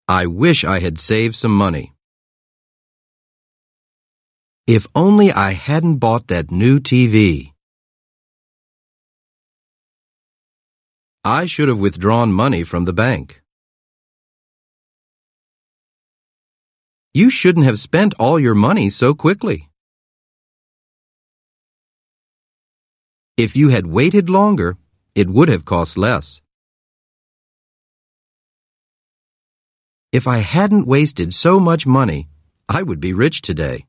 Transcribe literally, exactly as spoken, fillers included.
I wish I had saved some money. If only I hadn't bought that new T V. I should have withdrawn money from the bank. You shouldn't have spent all your money so quickly. If you had waited longer, it would have cost less. If I hadn't wasted so much money, I would be rich today.